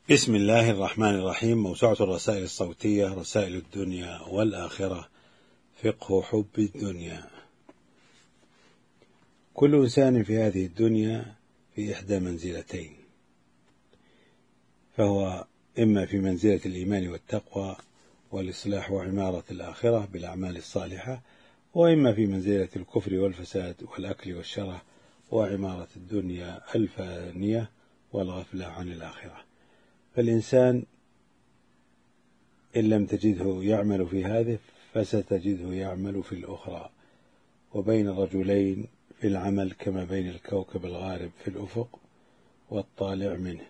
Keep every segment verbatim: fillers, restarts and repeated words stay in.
بسم الله الرحمن الرحيم. موسوعة الرسائل الصوتية، رسائل الدنيا والآخرة، فقه حب الدنيا. كل إنسان في هذه الدنيا في إحدى منزلتين، فهو إما في منزلة الإيمان والتقوى والإصلاح وعمارة الآخرة بالأعمال الصالحة، وإما في منزلة الكفر والفساد والأكل والشره وعمارة الدنيا الفانية والغفلة عن الآخرة. فالإنسان إن لم تجده يعمل في هذه فستجده يعمل في الأخرى، وبين الرجلين في العمل كما بين الكوكب الغارب في الأفق والطالع منه،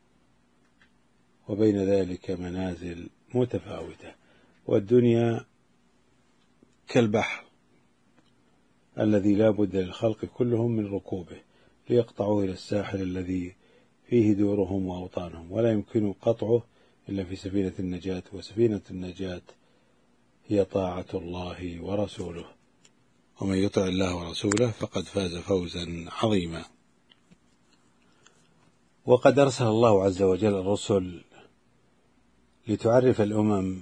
وبين ذلك منازل متفاوتة. والدنيا كالبحر الذي لا بد للخلق كلهم من ركوبه ليقطعوا إلى الساحل الذي فيه دورهم وأوطانهم، ولا يمكن قطعه إلا في سفينة النجاة، وسفينة النجاة هي طاعة الله ورسوله، ومن يطع الله ورسوله فقد فاز فوزا عظيما. وقد أرسل الله عز وجل الرسل لتعرف الأمم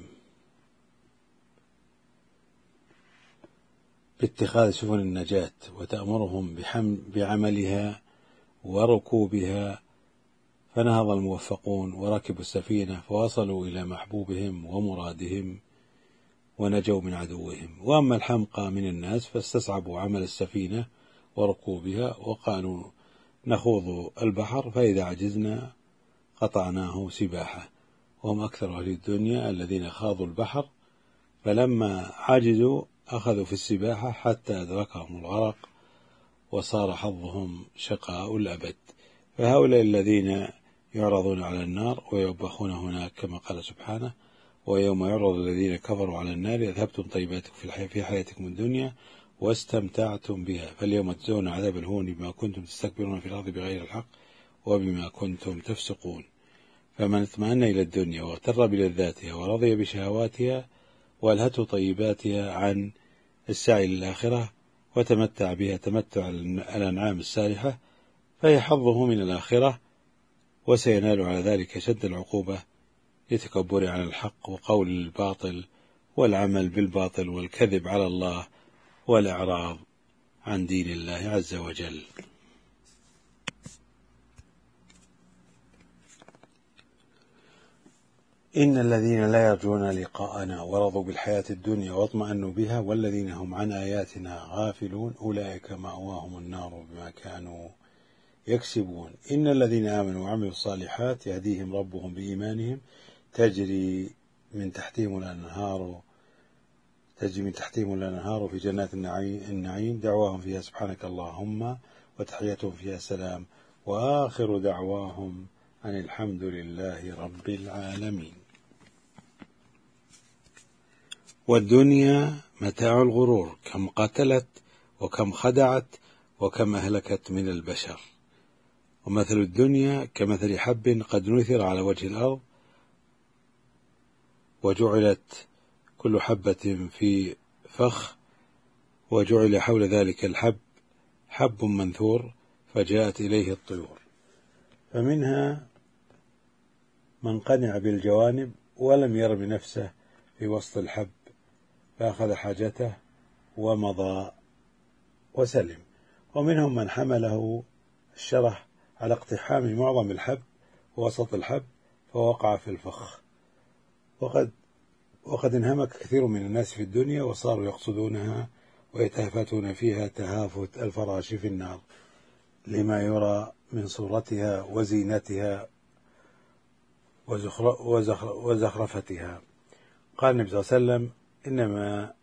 باتخاذ سفن النجاة، وتأمرهم بعملها وركوبها، فنهض الموفقون وركبوا السفينة فوصلوا إلى محبوبهم ومرادهم ونجوا من عدوهم. وأما الحمقى من الناس فاستصعبوا عمل السفينة وركوبها، وقالوا نخوض البحر فإذا عجزنا قطعناه سباحة. وهم أكثر أهل الدنيا الذين خاضوا البحر، فلما عجزوا أخذوا في السباحة حتى أدركهم الغرق وصار حظهم شقاء الأبد. فهؤلاء الذين يعرضون على النار ويوبخون هناك، كما قال سبحانه: ويوم يعرض الذين كفروا على النار أذهبتم طيباتكم في حياتكم الدنيا واستمتعتم بها فاليوم تجزون عذاب الهون بما كنتم تستكبرون في الأرض بغير الحق وبما كنتم تفسقون. فمن اطمأن إلى الدنيا واغتر بلذاتها ورضي بشهواتها والهته طيباتها عن السعي للآخرة وتمتع بها تمتع الأنعام السالحة، فهي حظه من الآخرة، وسينال على ذلك شد العقوبة لتكبر عن الحق وقول الباطل والعمل بالباطل والكذب على الله والإعراض عن دين الله عز وجل. إن الذين لا يرجون لقاءنا ورضوا بالحياة الدنيا واطمأنوا بها والذين هم عن آياتنا غافلون أولئك مأواهم النار بما كانوا يكسبون. إن الذين آمنوا وعملوا الصالحات يهديهم ربهم بإيمانهم تجري من تحتهم الأنهار تجري من تحتهم الأنهار في جنات النعيم دعواهم فيها سبحانك اللهم وتحياتهم فيها سلام وآخر دعواهم أن الحمد لله رب العالمين. والدنيا متاع الغرور، كم قتلت وكم خدعت وكم أهلكت من البشر. ومثل الدنيا كمثل حب قد نثر على وجه الأرض وجعلت كل حبة في فخ، وجعل حول ذلك الحب حب منثور فجاءت إليه الطيور، فمنها من قنع بالجوانب ولم يرم نفسه في وسط الحب فأخذ حاجته ومضى وسلم، ومنهم من حمله الشرح على اقتحام معظم الحب ووسط الحب فوقع في الفخ. وقد وقد انهمك كثير من الناس في الدنيا وصاروا يقصدونها ويتهافتون فيها تهافت الفراش في النار لما يرى من صورتها وزينتها وزخرفتها. قال النبي صلى الله عليه وسلم: إنما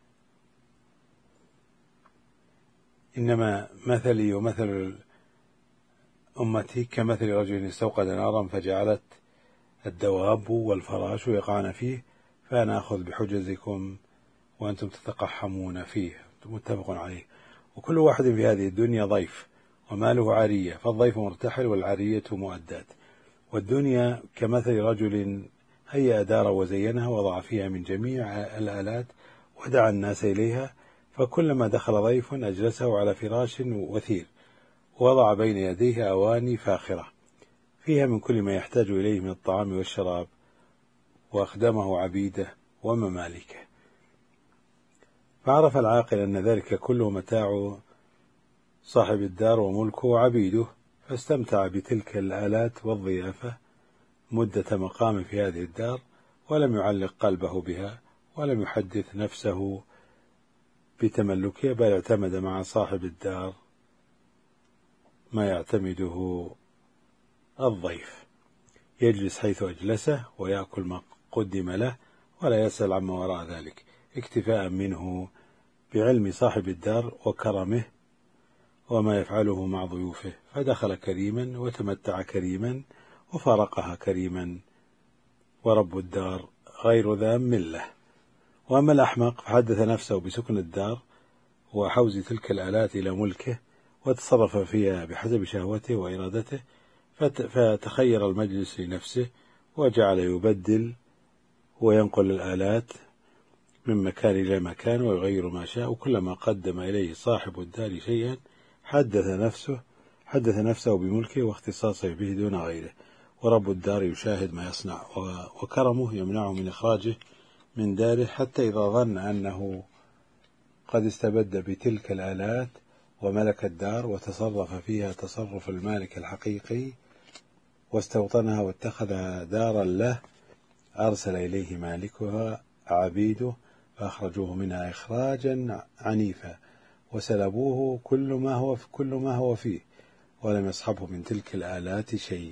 إنما مثلي ومثل أمتي كمثل رجل استوقد نارا فجعلت الدواب والفراش يقعن فيه فأنا أخذ بحجزكم وأنتم تتقحمون فيه. متفق عليه. وكل واحد في هذه الدنيا ضيف وماله عارية، فالضيف مرتحل والعارية مؤدات. والدنيا كمثل رجل هيأ دار وزينها وضع فيها من جميع الآلات ودعا الناس إليها، فكلما دخل ضيف أجلسه على فراش وثير ووضع بين يديه أواني فاخرة فيها من كل ما يحتاج إليه من الطعام والشراب، وأخدمه عبيده وممالكه. فعرف العاقل أن ذلك كله متاع صاحب الدار وملكه وعبيده، فاستمتع بتلك الآلات والضيافة مدة مقام في هذه الدار، ولم يعلق قلبه بها، ولم يحدث نفسه بتملكها، بل اعتمد مع صاحب الدار ما يعتمده الضيف، يجلس حيث أجلسه ويأكل ما قدم له، ولا يسأل عما وراء ذلك، اكتفاء منه بعلم صاحب الدار وكرمه وما يفعله مع ضيوفه. فدخل كريما وتمتع كريما وفارقها كريما، ورب الدار غير ذا مله. وأما الأحمق فحدث نفسه بسكن الدار وحوز تلك الآلات إلى ملكه، وتصرف فيها بحسب شهوته وإرادته، فتخير المجلس لنفسه، وجعل يبدل وينقل الآلات من مكان إلى مكان ويغير ما شاء، وكلما قدم إليه صاحب الدار شيئا حدث نفسه حدث نفسه بملكه واختصاصه به دون غيره، ورب الدار يشاهد ما يصنع، وكرمه يمنعه من إخراجه من داره، حتى إذا ظن أنه قد استبد بتلك الآلات وملك الدار وتصرف فيها تصرف المالك الحقيقي واستوطنها واتخذها دارا له، أرسل إليه مالكها عبيده فأخرجوه منها إخراجا عنيفا، وسلبوه كل ما هو في كل ما هو فيه، ولم يصحبه من تلك الآلات شيء.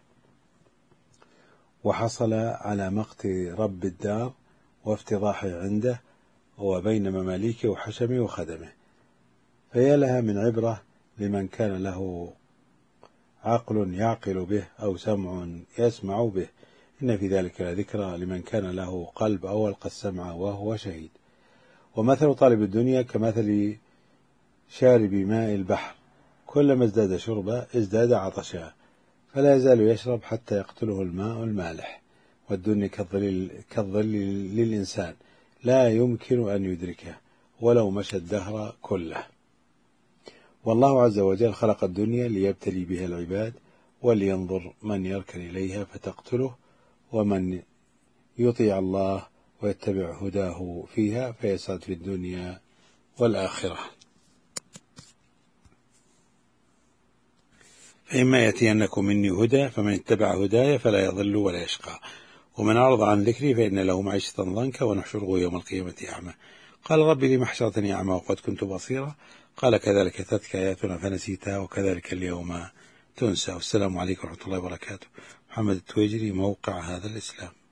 وحصل على مقت رب الدار وافتضاحه عنده وبين مماليكه وحشمه وخدمه. فيا لها من عبرة لمن كان له عقل يعقل به أو سمع يسمع به، إن في ذلك لذكرى لمن كان له قلب أو ألقى السمع وهو شهيد. ومثل طالب الدنيا كمثل شارب ماء البحر، كلما ازداد شربا ازداد عطشا، فلا يزال يشرب حتى يقتله الماء المالح. والدنيا كالظل, كالظل للإنسان لا يمكن أن يدركه ولو مشى الدهر كله. والله عز وجل خلق الدنيا ليبتلي بها العباد، ولينظر من يركن إليها فتقتله، ومن يطيع الله ويتبع هداه فيها فيسعد في الدنيا والآخرة. فإما يأتينكم مني هدى فمن اتبع هداي فلا يضل ولا يشقى، ومن أعرض عن ذكري فإن له معيشة ضنكا ونحشره يوم القيامة أعمى. قال رب لم حشرتني أعمى وقد كنت بصيرا، قال كذلك أتتك آياتنا فنسيتها وكذلك اليوم تنسى. والسلام عليكم ورحمة الله وبركاته. محمد التويجري، موقع هذا الإسلام.